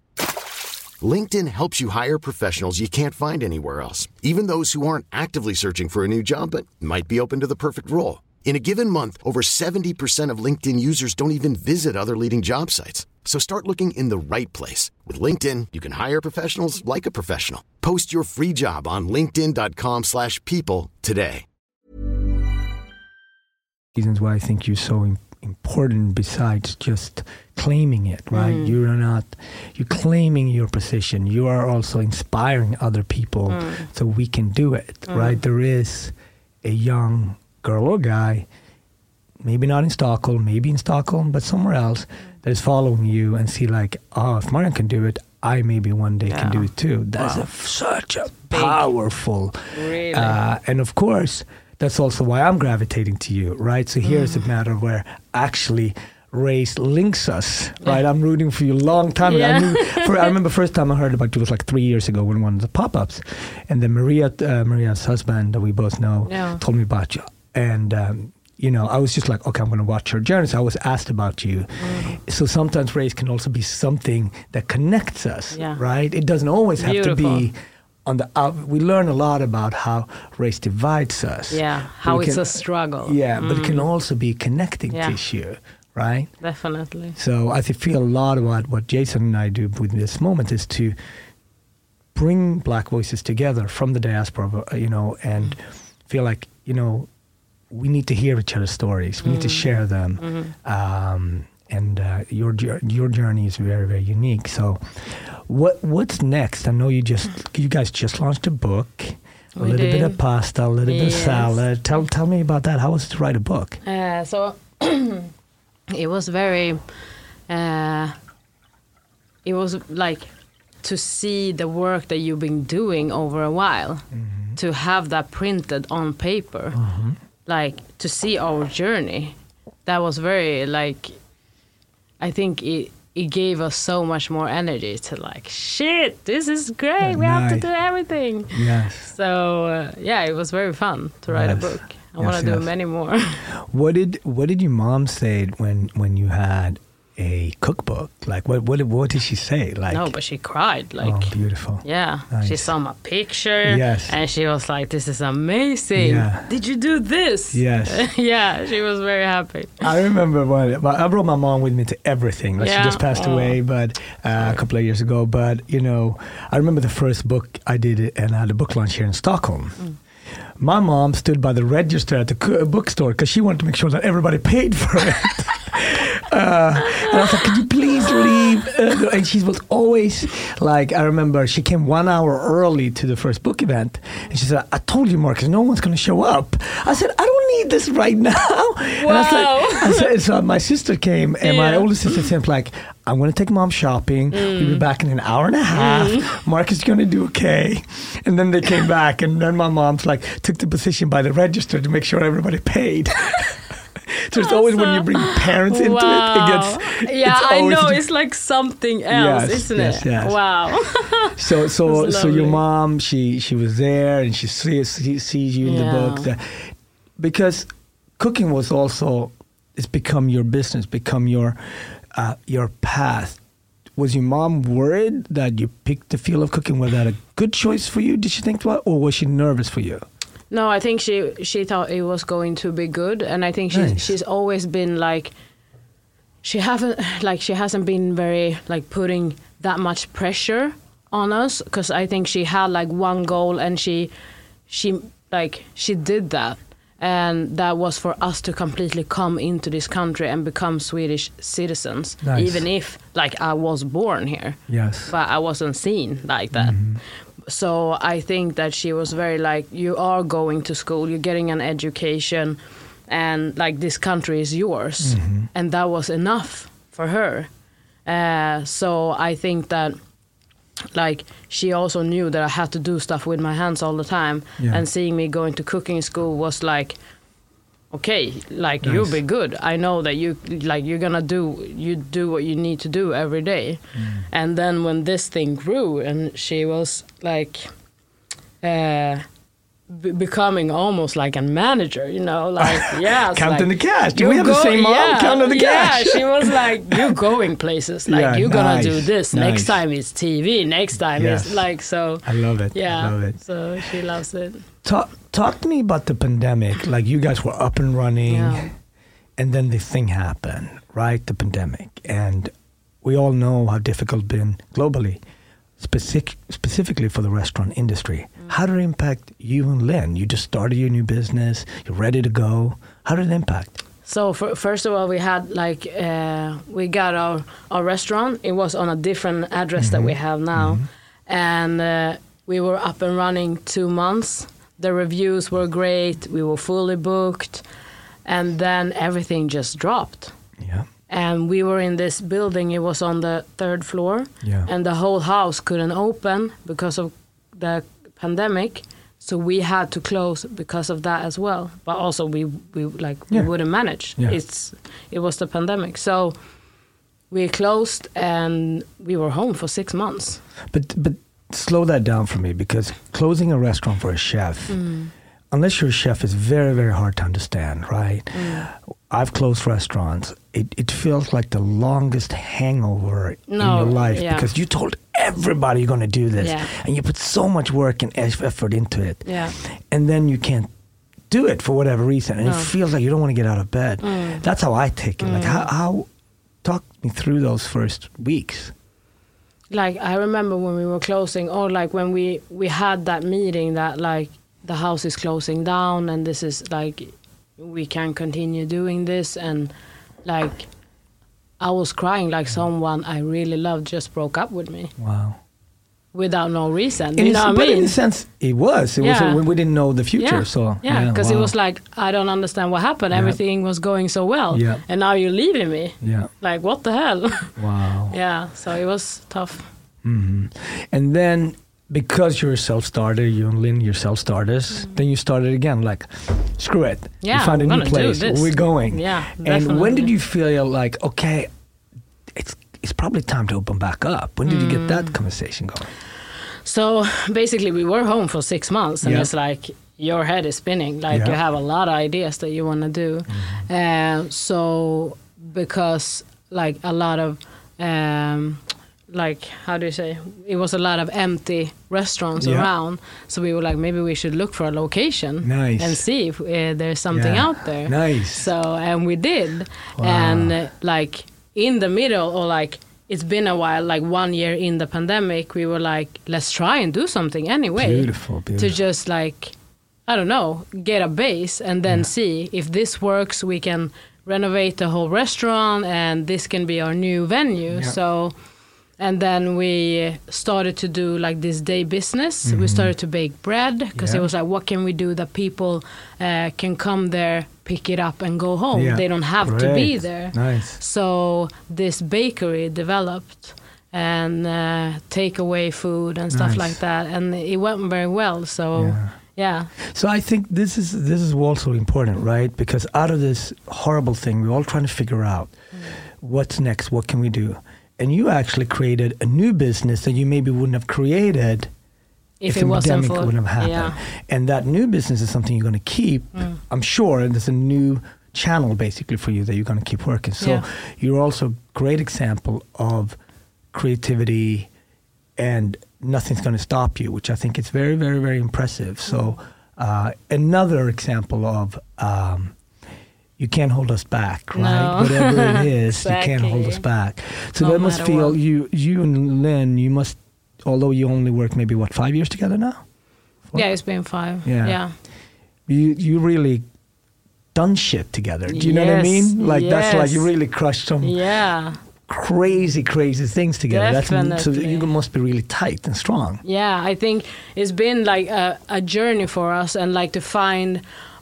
S9: LinkedIn helps you hire professionals you can't find anywhere else, even those who aren't actively searching for a new job but might be open to the perfect role. In a given month, over seventy percent of LinkedIn users don't even visit other leading job sites. So start looking in the right place. With LinkedIn, you can hire professionals like a professional. Post your free job on linkedin.com slash people today.
S1: Reasons why I think you're so im- important besides just claiming it, right? Mm. You're not, you're claiming your position. You are also inspiring other people mm. so we can do it, mm. right? There is a young girl or guy, maybe not in Stockholm, maybe in Stockholm, but somewhere else that is following you and see like, oh, if Marian can do it, I maybe one day yeah. can do it too. That's wow. a, such a Big. powerful,
S2: really?
S1: uh, and of course, that's also why I'm gravitating to you, right? So here's mm. a matter where actually race links us, right? Yeah. I'm rooting for you a long time ago.
S2: Yeah.
S1: I, knew, for, I remember first time I heard about you was like three years ago when one of the pop-ups. And then Maria, uh, Maria's husband that we both know yeah. told me about you. And, um, you know, I was just like, okay, I'm going to watch her journey. So I was asked about you. Mm. So sometimes race can also be something that connects us, yeah. right? It doesn't always have Beautiful. to be on the out. We learn a lot about how race divides us.
S2: Yeah, how it's can, a struggle.
S1: Yeah,
S2: mm.
S1: but it can also be connecting yeah. tissue, right?
S2: Definitely.
S1: So I feel a lot about what Jason and I do with this moment is to bring Black voices together from the diaspora, you know, and feel like, you know, we need to hear each other's stories. We mm. need to share them. Mm-hmm. Um, and uh, your your journey is very, very unique. So what what's next? I know you just you guys just launched a book, a we little did. bit of pasta, a little yes. bit of salad. Tell tell me about that. How was it to write a book?
S2: Uh, so it was very, uh, it was like to see the work that you've been doing over a while, mm-hmm. to have that printed on paper, mm-hmm. like to see our journey. that was very like, I think it it gave us so much more energy to like, shit, this is great. We
S1: Nice.
S2: have to do everything.
S1: Yes.
S2: So uh, yeah, it was very fun to write
S1: Yes.
S2: a book. I
S1: Yes,
S2: want to do
S1: yes.
S2: many more.
S1: What did what did your mom say when when you had a cookbook? Like what what what did she say? Like
S2: No, but she cried. Like,
S1: oh, beautiful.
S2: yeah,
S1: Nice.
S2: she saw my picture.
S1: Yes.
S2: And she was like, this is amazing.
S1: Yeah.
S2: Did you do this?
S1: Yes.
S2: Yeah, she was very happy.
S1: I remember when I brought my mom with me to everything. Like
S2: Yeah.
S1: She just passed
S2: Oh.
S1: away, but uh, a couple of years ago. But you know, I remember the first book I did, it, and I had a book launch here in Stockholm.
S2: Mm.
S1: My mom stood by the register at the co- bookstore because she wanted to make sure that everybody paid for it. Uh, and I was like, could you please leave? Uh, and she was always like, I remember she came one hour early to the first book event. And she said, I told you, Marcus, no one's going to show up. I said, I don't need this right now. And I said,
S2: Wow.
S1: I said, so my sister came and my
S2: Yeah.
S1: older sister said, like, I'm going to take mom shopping. We'll be back in an hour and a half. Marcus is going to do okay. And then they came back. And then my mom's like, took the position by the register to make sure everybody paid. So it's always when you bring parents into
S2: Wow.
S1: it, it gets.
S2: Yeah,
S1: it's
S2: I
S1: always-
S2: know. It's like something else,
S1: Yes,
S2: isn't
S1: yes,
S2: it?
S1: yes.
S2: Wow.
S1: So, so,
S2: That's
S1: so your
S2: lovely.
S1: mom, she she was there, and she sees she sees you in the
S2: Yeah.
S1: book, that, because cooking was also it's become your business, become your uh, your path. Was your mom worried that you picked the field of cooking? Was that a good choice for you? Did she think that, or was she nervous for you?
S2: No, I think she she thought it was going to be good, and I think she's
S1: Nice.
S2: she's always been like, she haven't like she hasn't been very like putting that much pressure on us, because I think she had like one goal, and she she like she did that, and that was for us to completely come into this country and become Swedish citizens,
S1: Nice.
S2: even if like I was born here,
S1: Yes.
S2: but I wasn't seen like that. So I think that she was very like, you are going to school, you're getting an education, and like this country is yours. And that was enough for her. Uh, so I think that like she also knew that I had to do stuff with my hands all the time.
S1: Yeah.
S2: And seeing me going to cooking school was like, okay, like
S1: Nice.
S2: you'll be good. I know that you like you're gonna do you do what you need to do every day. And then when this thing grew, and she was like uh b- becoming almost like a manager, you know, like yeah, it's
S1: Counting
S2: like,
S1: the cash. Do
S2: you
S1: we have the
S2: go-
S1: same mom?
S2: yeah,
S1: Counting the
S2: yeah,
S1: cash.
S2: she was like, you're going places, like
S1: Yeah,
S2: you're gonna do
S1: nice,
S2: this. Next
S1: nice.
S2: time it's T V. Next time
S1: Yes.
S2: it's like so.
S1: I love it.
S2: Yeah,
S1: I love it.
S2: so she loves it.
S1: Talk, talk to me about the pandemic. Like you guys were up and running,
S2: Yeah.
S1: and then the thing happened, right? The pandemic. And we all know how difficult it's been globally, specific, specifically for the restaurant industry. How did it impact you and Lynn? You just started your new business. You're ready to go. How did it impact?
S2: So for, first of all, we had like uh, we got our our restaurant. It was on a different address that we have now, and uh, we were up and running two months. The reviews were great. We were fully booked, and then everything just dropped.
S1: Yeah.
S2: And we were in this building. It was on the third floor,
S1: Yeah.
S2: and the whole house couldn't open because of the pandemic. So we had to close because of that as well. But also we we like
S1: Yeah.
S2: we wouldn't manage.
S1: Yeah.
S2: It's it was the pandemic. So we closed and we were home for six months.
S1: But but slow that down for me, because closing a restaurant for a chef, unless you're a chef, is very, very hard to understand, right? I've closed restaurants. It it feels like the longest hangover in
S2: No,
S1: your life,
S2: yeah.
S1: because you told everybody you're going to do this,
S2: Yeah.
S1: and you put so much work and effort into it,
S2: Yeah.
S1: and then you can't do it for whatever reason, and
S2: No.
S1: it feels like you don't want to get out of bed. That's how I take it. Like how, how talk me through those first weeks.
S2: Like I remember when we were closing, or like when we we had that meeting that like the house is closing down and this is like we can't continue doing this, and like I was crying like someone I really loved just broke up with me
S1: Wow.
S2: without no reason.
S1: In
S2: you
S1: a-
S2: know what
S1: but
S2: I mean?
S1: in a sense, it was. It
S2: Yeah.
S1: was when we didn't know the future.
S2: Yeah,
S1: So
S2: yeah, because
S1: wow.
S2: it was like I don't understand what happened.
S1: Yeah.
S2: Everything was going so well,
S1: Yeah.
S2: and now you're leaving me.
S1: Yeah.
S2: Like what the hell?
S1: Wow.
S2: Yeah, so it was tough.
S1: hmm And then because you're a self-starter, you and Lynn, you're self-starters, mm. then you started again, like, screw it.
S2: Yeah,
S1: you found a
S2: I'm
S1: new place. We're going.
S2: Yeah,
S1: and
S2: definitely.
S1: when did you feel like, okay, it's it's probably time to open back up? When did mm. you get that conversation going?
S2: So basically, we were home for six months, and
S1: yeah.
S2: it's like your head is spinning. Like
S1: yeah.
S2: you have a lot of ideas that you want to do. Mm. Uh, so because like a lot of um, like how do you say? It was a lot of empty restaurants
S1: yeah.
S2: around. So we were like, maybe we should look for a location
S1: nice.
S2: and see if uh, there's something
S1: yeah.
S2: out there.
S1: Nice.
S2: So and we did,
S1: wow.
S2: and uh, like in the middle or like. It's been a while, like one year in the pandemic, we were like, let's try and do something anyway.
S1: Beautiful, beautiful.
S2: To just like, I don't know, get a base and then yeah. see if this works, we can renovate the whole restaurant and this can be our new venue. Yeah. So, and then we started to do like this day business. Mm-hmm. We started to bake bread because yeah. it was like, what can we do that people uh, can come there, pick it up and go home. Yeah. They don't have
S1: Great.
S2: to be there.
S1: Nice.
S2: So this bakery developed and uh, take away food and stuff
S1: nice.
S2: like that, and it went very well. So yeah. yeah.
S1: So I think this is this is also important, right? Because out of this horrible thing, we're all trying to figure out mm. what's next. What can we do? And you actually created a new business that you maybe wouldn't have created.
S2: If,
S1: if
S2: it
S1: the
S2: wasn't
S1: pandemic
S2: for,
S1: wouldn't have happened.
S2: Yeah.
S1: And that new business is something you're going to keep, mm. I'm sure, and there's a new channel basically for you that you're going to keep working. So
S2: yeah.
S1: you're also a great example of creativity and nothing's going to stop you, which I think is very, very, very impressive. So uh, another example of um, you can't hold us back, right?
S2: No.
S1: Whatever it is,
S2: exactly.
S1: you can't hold us back. So
S2: no
S1: that must feel,
S2: what.
S1: you you and Lynn, you must, although you only work maybe, what, five years together now? Four?
S2: Yeah, it's been five.
S1: Yeah.
S2: yeah.
S1: You you really done shit together. Do you know what I
S2: Yes,
S1: mean? Like,
S2: yes.
S1: that's like you really crushed some
S2: Yeah.
S1: crazy, crazy things together.
S2: Definitely.
S1: That's, so you must be really tight and strong.
S2: Yeah, I think it's been like a, a journey for us and like to find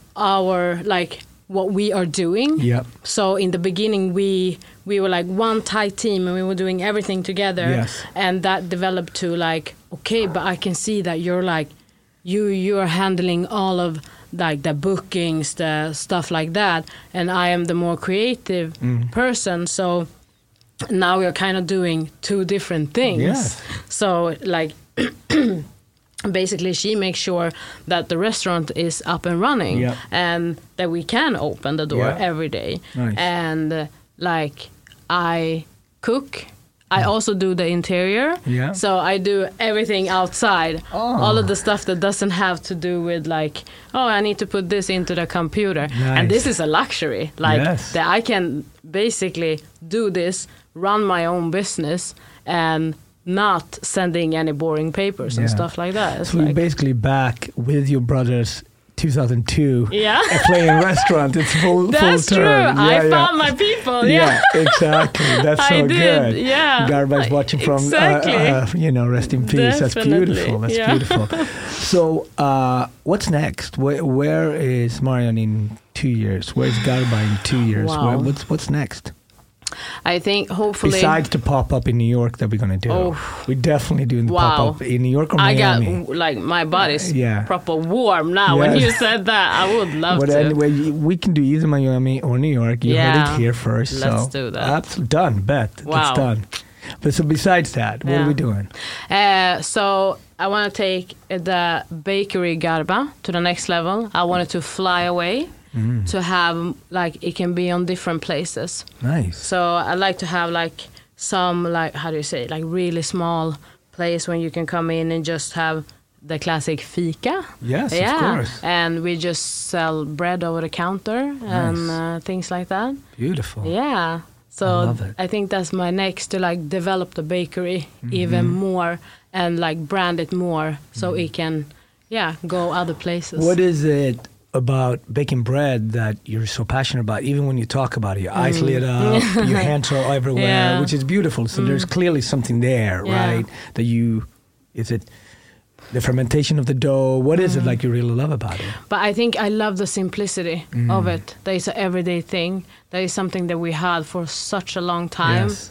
S2: our, like, what we are doing.
S1: Yep.
S2: So in the beginning, we we were like one tight team and we were doing everything together.
S1: Yes.
S2: And that developed to like, okay, but I can see that you're like, you you are handling all of like the bookings, the stuff like that, and I am the more creative mm. person. So now we're kind of doing two different things.
S1: Yes.
S2: So like basically she makes sure that the restaurant is up and running
S1: yep.
S2: and that we can open the door
S1: yep.
S2: every day.
S1: Nice.
S2: And uh, like I cook. I also do the interior.
S1: Yeah.
S2: So I do everything outside.
S1: Oh.
S2: All of the stuff that doesn't have to do with like, oh, I need to put this into the computer.
S1: Nice.
S2: And this is a luxury. Like
S1: yes.
S2: that I can basically do this, run my own business and not sending any boring papers and
S1: yeah.
S2: stuff like that. It's
S1: so
S2: like,
S1: you're basically back with your brothers two thousand two
S2: yeah.
S1: and playing restaurant. It's full,
S2: That's
S1: full
S2: true.
S1: turn.
S2: I
S1: yeah,
S2: found
S1: yeah.
S2: my people. Yeah,
S1: yeah exactly. That's
S2: I
S1: so
S2: did.
S1: good.
S2: Yeah.
S1: Garba's watching from,
S2: exactly.
S1: uh, uh, you know, rest in peace.
S2: Definitely.
S1: That's beautiful. That's
S2: yeah.
S1: beautiful. So uh, what's next? Where, where is Marianne in two years? Where's Garba in two years?
S2: Wow.
S1: Where, what's, what's next?
S2: I think hopefully...
S1: Besides the pop-up in New York that we're going to do.
S2: Oh.
S1: We're definitely doing the
S2: wow.
S1: pop-up in New York or
S2: I
S1: Miami.
S2: got, like, my body's
S1: uh, yeah.
S2: proper warm now.
S1: Yes.
S2: When you said that, I would love
S1: but
S2: to.
S1: anyway, we can do either Miami or New York. You
S2: yeah.
S1: heard it here first.
S2: Let's
S1: so
S2: do that.
S1: Absolutely done. Bet.
S2: Wow.
S1: It's done. But so besides that, what
S2: yeah.
S1: are we doing?
S2: Uh, so I want to take the bakery Garba to the next level. I wanted to fly away. Mm. To have, like, it can be on different places.
S1: Nice.
S2: So I like to have, like, some, like, how do you say, like, really small place when you can come in and just have the classic fika.
S1: Yes,
S2: yeah.
S1: of course.
S2: And we just sell bread over the counter nice. and uh, things like that.
S1: Beautiful.
S2: Yeah. So
S1: I love it.
S2: I think that's my next, to, like, develop the bakery mm-hmm. even more and, like, brand it more so mm. it can, yeah, go other places.
S1: What is it about baking bread that you're so passionate about? Even when you talk about it, your eyes
S2: mm.
S1: lit up, your hands are everywhere,
S2: yeah.
S1: which is beautiful. So mm. there's clearly something there,
S2: yeah.
S1: right? That you, is it the fermentation of the dough? What is mm. it like you really love about it?
S2: But I think I love the simplicity mm. of it. That is an everyday thing. That is something that we had for such a long time.
S1: Yes.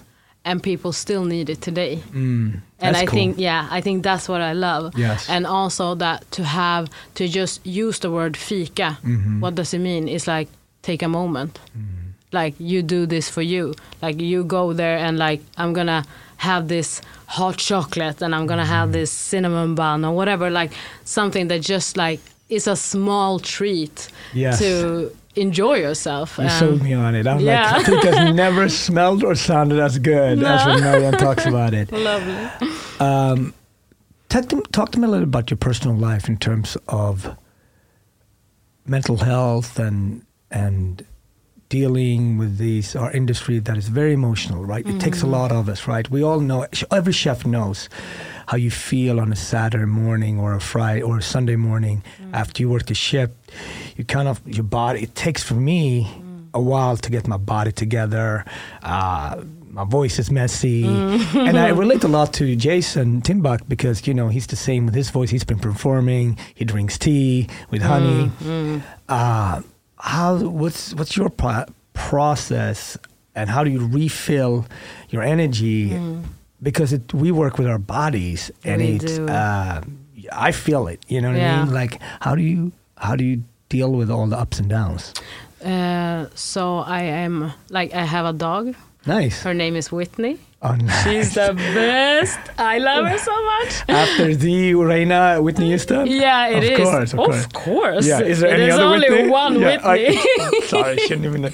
S2: and people still need it today.
S1: Mm,
S2: and I
S1: cool.
S2: think, yeah, I think that's what I love.
S1: Yes.
S2: And also that to have, to just use the word fika,
S1: mm-hmm.
S2: what does it mean? It's like, take a moment.
S1: Mm.
S2: Like, you do this for you. Like, you go there and like, I'm going to have this hot chocolate and I'm going to
S1: mm-hmm.
S2: have this cinnamon bun or whatever. Like, something that just like, is a small treat
S1: Yes.
S2: to enjoy yourself.
S1: You
S2: Um,
S1: sold me on it. I'm
S2: yeah.
S1: like, I think I've never smelled or sounded as good
S2: No.
S1: as when Marianne talks about it.
S2: Lovely.
S1: Um, talk, to, talk to me a little about your personal life in terms of mental health and and dealing with these, our industry that is very emotional, right? It mm-hmm. takes a lot of us, right? We all know, every chef knows how you feel on a Saturday morning or a Friday or a Sunday morning mm. after you work the shift. You kind of, your body, it takes for me mm. a while to get my body together. Uh, my voice is messy. Mm. And I relate a lot to Jason Timbuk because, you know, he's the same with his voice. He's been performing. He drinks tea with honey. Mm. Uh, how, what's, what's your pro- process and how do you refill your energy? Mm. Because it, we work with our bodies, and
S2: we
S1: it's,
S2: do.
S1: Uh, I feel it. You know what
S2: yeah.
S1: I mean? Like, how do you how do you deal with all the ups and downs?
S2: Uh, so I am like I have a dog.
S1: Nice.
S2: Her name is Whitney.
S1: Oh, nice.
S2: She's the best. I love her so much.
S1: After the Reina Whitney Houston?
S2: Yeah, it
S1: of
S2: is.
S1: Course, of,
S2: of
S1: course,
S2: of course.
S1: Yeah. Is there
S2: it
S1: any
S2: is
S1: other
S2: only
S1: Whitney?
S2: one
S1: yeah,
S2: Whitney.
S1: I, sorry, shouldn't even.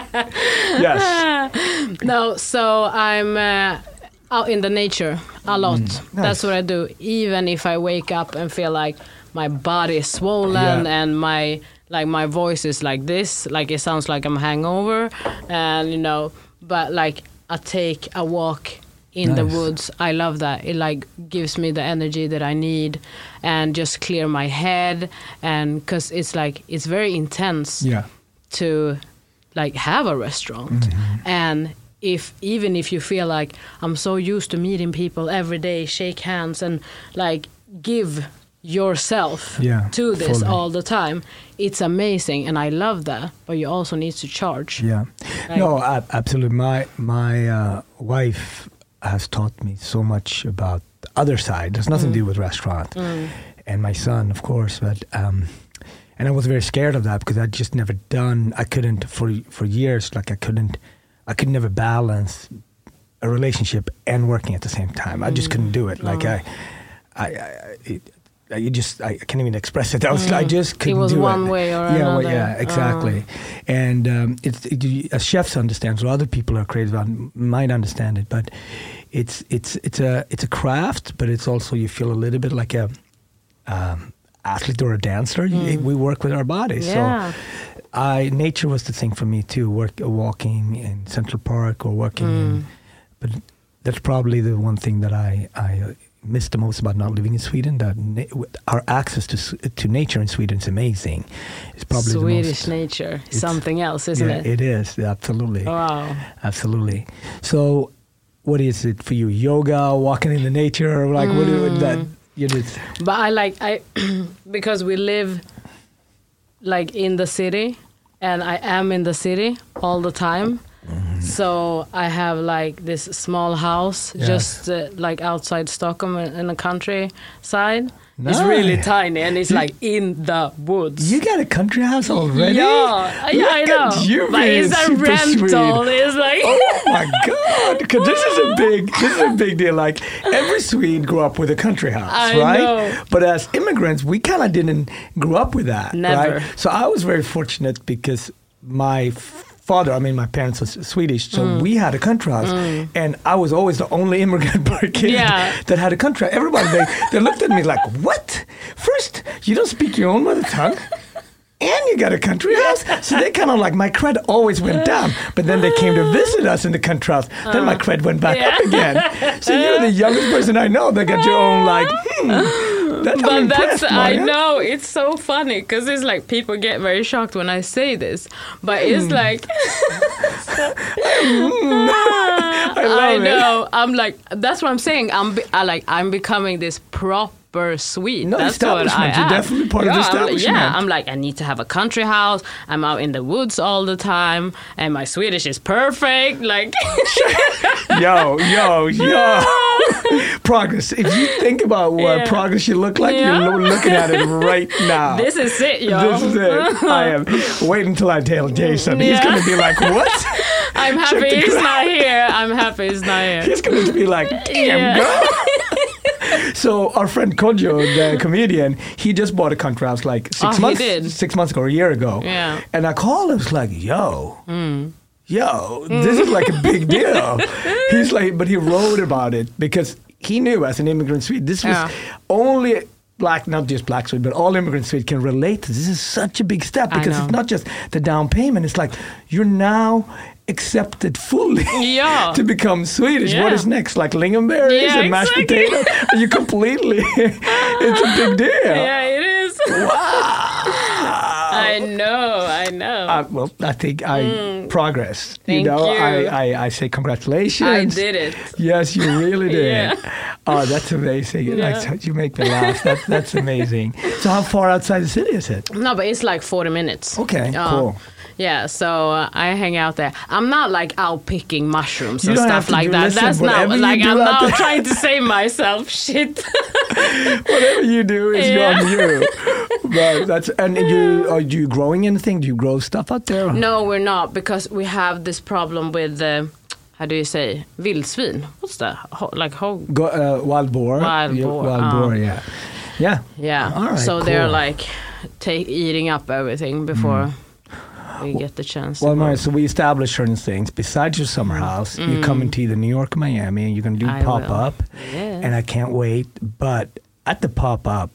S1: Yes.
S2: No, so I'm. Uh, Out in the nature a lot. Mm, nice. That's what I do. Even if I wake up and feel like my body is swollen yeah. and my like my voice is like this, like it sounds like I'm hangover, and you know, but like I take a walk in nice. the woods. I love that. It like gives me the energy that I need, and just clear my head, and because it's like it's very intense
S1: yeah.
S2: to like have a restaurant mm-hmm. and. If even if you feel like I'm so used to meeting people every day, shake hands and like give yourself
S1: yeah,
S2: to this
S1: fully.
S2: all the time, it's amazing and I love that. But you also need to charge.
S1: Yeah,
S2: like,
S1: no, absolutely. My my uh, wife has taught me so much about the other side. There's nothing mm. to do with restaurant, mm. and my son, of course, but. Um, and I was very scared of that because I'd just never done. I couldn't for for years. Like I couldn't. I could never balance a relationship and working at the same time. I just couldn't do it. Like
S2: oh.
S1: I, I, I, it, I you just I can't even express it. I was, mm. I just couldn't
S2: do it. It was
S1: do
S2: one
S1: it.
S2: way or
S1: yeah,
S2: another.
S1: Well, yeah, exactly. Oh. And um, it's it, as chefs understand, so other people are crazy about might understand it, but it's it's it's a it's a craft, but it's also you feel a little bit like a um, athlete or a dancer. Mm. We work with our bodies,
S2: yeah.
S1: so. I nature was the thing for me too. Work, walking in Central Park or working mm. in, but that's probably the one thing that I I miss the most about not living in Sweden. That na- our access to to nature in Sweden is amazing. It's probably
S2: Swedish
S1: the most,
S2: nature, something else, isn't
S1: yeah,
S2: it?
S1: It is absolutely.
S2: Wow,
S1: absolutely. So, what is it for you? Yoga, walking in the nature, or like mm. what do you, that you did?
S2: But I like I because we live like in the city. And I am in the city all the time. Mm-hmm. So I have like this small house yes. just uh, like outside Stockholm in the countryside. Nice. It's really tiny and it's like in the woods.
S1: You got a country house already?
S2: Yeah, yeah, I know.
S1: You
S2: but it's a rental. Swede. It's like
S1: oh my god! Because this is a big, this is a big deal. Like every Swede grew up with a country house,
S2: I
S1: right?
S2: know.
S1: But as immigrants, we kind of didn't grow up with that.
S2: Never.
S1: Right? So I was very fortunate because my father, I mean, my parents were Swedish, so mm. we had a country house, mm. and I was always the only immigrant kid
S2: yeah.
S1: that had a country house. Everybody, they, they looked at me like, what? First, you don't speak your own mother tongue? And you got a country house? So they kind of like, my cred always went down. But then they came to visit us in the country house. Uh, then my cred went back yeah. up again. So you're the youngest person I know that got your own, like, hmm. That's
S2: but that's, I know, it's so funny because it's like people get very shocked when I say this. But mm. it's like,
S1: mm. I, love
S2: I know.
S1: It.
S2: I'm like, that's what I'm saying. I'm be, I like, I'm becoming this proper super sweet.
S1: No,
S2: That's what I
S1: establishment.
S2: am.
S1: You're definitely part of the
S2: Yeah, I'm like-
S1: establishment.
S2: Yeah, I'm like, I need to have a country house. I'm out in the woods all the time, and my Swedish is perfect. Like,
S1: Yo, yo, yo. Progress. If you think about what
S2: Yeah.
S1: progress should look like,
S2: Yeah.
S1: you're lo- looking at it right now.
S2: this is it, yo.
S1: This is it. I am. Wait until I tell Jason. He's
S2: Yeah.
S1: going to be like, what?
S2: I'm happy
S1: Check the
S2: he's
S1: gra-
S2: not here. I'm happy he's not here.
S1: He's going to be like, damn,
S2: Yeah.
S1: girl. So our friend Kojo, the comedian, he just bought a country house like six
S2: Oh, he
S1: months,
S2: did?
S1: six months ago, or a year ago.
S2: Yeah.
S1: And I called him. I was like, yo, yo, this is like a big deal. He's like, but he wrote about it because he knew as an immigrant Swede, this was
S2: Yeah.
S1: only black, not just black Swede, but all immigrant Swede can relate to. This is such a big step
S2: I
S1: because
S2: know.
S1: it's not just the down payment. It's like you're now accepted fully
S2: Yeah.
S1: to become Swedish.
S2: Yeah.
S1: What is next? Like lingonberries
S2: Yeah,
S1: and mashed
S2: exactly.
S1: potatoes? Are you completely? It's a big deal.
S2: Yeah, it is.
S1: Wow.
S2: I know, I know.
S1: Uh, well, I think I progress.
S2: Thank
S1: you know,
S2: you.
S1: I, I, I say congratulations.
S2: I did it.
S1: Yes, you really did.
S2: Yeah.
S1: Oh, that's amazing.
S2: Yeah.
S1: Like, you make me laugh. That's that's amazing. So, how far outside the city is it?
S2: No, but it's like forty minutes.
S1: Okay,
S2: Uh,
S1: cool.
S2: Yeah, so uh, I hang out there. I'm not like out picking mushrooms
S1: You
S2: and
S1: don't have
S2: stuff
S1: to
S2: like
S1: do-
S2: that.
S1: listen,
S2: That's
S1: whatever
S2: not
S1: you
S2: like
S1: do
S2: I'm
S1: out
S2: not
S1: there-
S2: trying to save myself. Shit.
S1: Whatever you do is
S2: Yeah.
S1: on you. But that's and you are you growing anything? Do you grow stuff out there?
S2: No, we're not because we have this problem with uh, how do you say vildsvin? What's that? Ho- like hog?
S1: Go, uh, wild boar.
S2: Wild
S1: Yeah,
S2: boar,
S1: Wild
S2: oh.
S1: boar. Yeah. Yeah.
S2: Yeah.
S1: All right,
S2: so
S1: cool.
S2: they're like take eating up everything before we get the chance.
S1: Well,
S2: to
S1: Maria,
S2: go.
S1: so we established certain things. Besides your summer house, you're coming to either New York or Miami, and you're going to do
S2: Mm. I
S1: pop
S2: will.
S1: up.
S2: Yeah.
S1: And I can't wait. But at the pop up,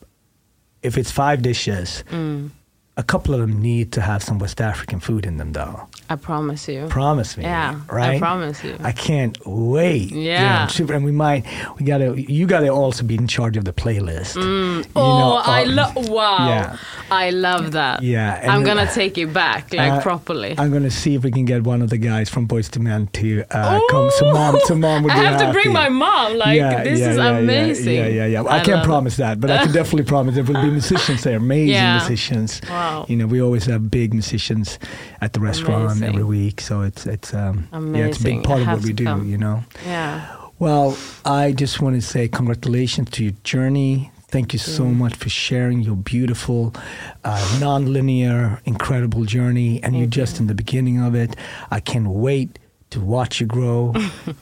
S1: if it's five dishes,
S2: Mm.
S1: a couple of them need to have some West African food in them, though.
S2: I promise you.
S1: Promise me.
S2: Yeah,
S1: right?
S2: I promise you.
S1: I can't wait. You
S2: Yeah.
S1: know, super, and we might. We gotta. You gotta also be in charge of the playlist. You
S2: Oh,
S1: know,
S2: I
S1: um,
S2: love! Wow,
S1: yeah.
S2: I love that.
S1: Yeah, and
S2: I'm
S1: then-
S2: gonna take it back like
S1: Uh,
S2: properly.
S1: I'm gonna see if we can get one of the guys from Boyz two Men to uh, come. So mom, so mom would
S2: I
S1: be
S2: have to bring
S1: happy.
S2: my mom. Like this is
S1: yeah,
S2: amazing.
S1: Yeah, yeah, yeah. I,
S2: I
S1: can't
S2: love
S1: promise that, but I can definitely promise there will be musicians there, amazing
S2: Yeah.
S1: musicians.
S2: Wow.
S1: You know, we always have big musicians at the restaurant
S2: Amazing.
S1: every week, so it's it's um yeah, it's a big
S2: Amazing.
S1: part
S2: I
S1: of
S2: have
S1: what we
S2: to
S1: do.
S2: come.
S1: You know.
S2: Yeah.
S1: Well, I just want to say congratulations to your journey. Thank you so much for sharing your beautiful, uh, non-linear, incredible journey. And you're just in the beginning of it. I can't wait to watch you grow.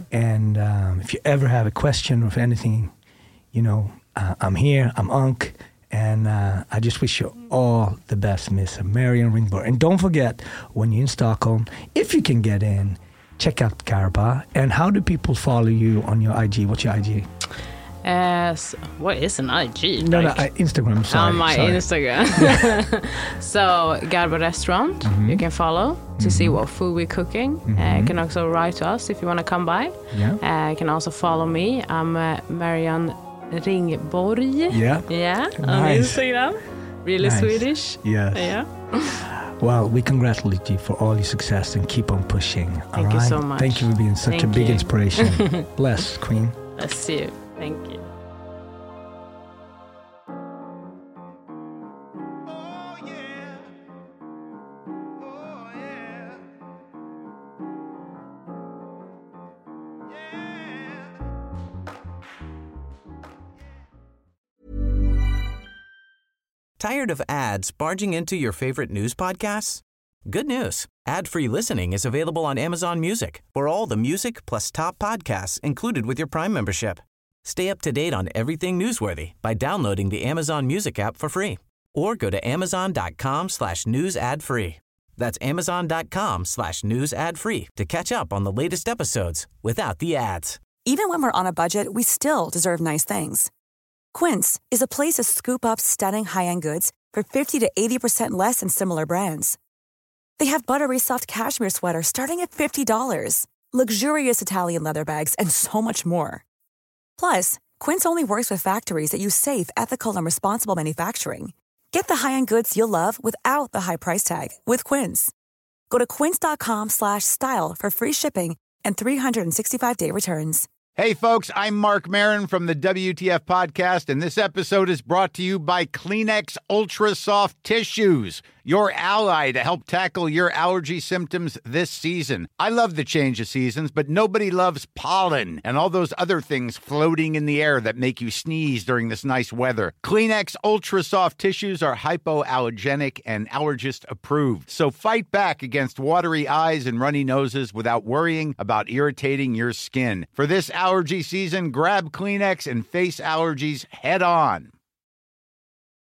S1: And um, if you ever have a question or if anything, you know, uh, I'm here. I'm Unk. And uh, I just wish you all the best, Miss Marion Ringborg. And don't forget, when you're in Stockholm, if you can get in, check out Garba. And how do people follow you on your I G? What's your I G?
S2: Uh, so what is an I G?
S1: No, no,
S2: like,
S1: I, Instagram. Sorry,
S2: on my
S1: sorry.
S2: Instagram. So Garba Restaurant,
S1: Mm-hmm.
S2: you can follow to see what food we're cooking. Uh, you can also write to us if you want to come by.
S1: Yeah.
S2: Uh, you can also follow me. I'm uh, Marianne Ringborg.
S1: Yeah.
S2: Yeah, on
S1: Nice.
S2: Instagram. Really
S1: Nice.
S2: Swedish.
S1: Yes.
S2: Yeah.
S1: Well, we congratulate you for all your success and keep on pushing. all
S2: Thank you
S1: right?
S2: so much.
S1: Thank you for being such a
S2: Thank
S1: big
S2: you.
S1: inspiration. Bless, Queen.
S2: Let's see you. Thank you.
S3: Tired of ads barging into your favorite news podcasts? Good news. Ad-free listening is available on Amazon Music for all the music plus top podcasts included with your Prime membership. Stay up to date on everything newsworthy by downloading the Amazon Music app for free or go to amazon.com slash news ad free. That's amazon.com slash news ad free to catch up on the latest episodes without the ads.
S10: Even when we're on a budget, we still deserve nice things. Quince is a place to scoop up stunning high-end goods for fifty to eighty percent less than similar brands. They have buttery soft cashmere sweaters starting at fifty dollars, luxurious Italian leather bags, and so much more. Plus, Quince only works with factories that use safe, ethical, and responsible manufacturing. Get the high-end goods you'll love without the high price tag with Quince. Go to quince.com slash style for free shipping and three sixty-five day returns.
S5: Hey, folks, I'm Mark Maron from the W T F Podcast, and this episode is brought to you by Kleenex Ultra Soft Tissues, your ally to help tackle your allergy symptoms this season. I love the change of seasons, but nobody loves pollen and all those other things floating in the air that make you sneeze during this nice weather. Kleenex Ultra Soft Tissues are hypoallergenic and allergist approved, so fight back against watery eyes and runny noses without worrying about irritating your skin. For this allergy season, grab Kleenex and face allergies head on.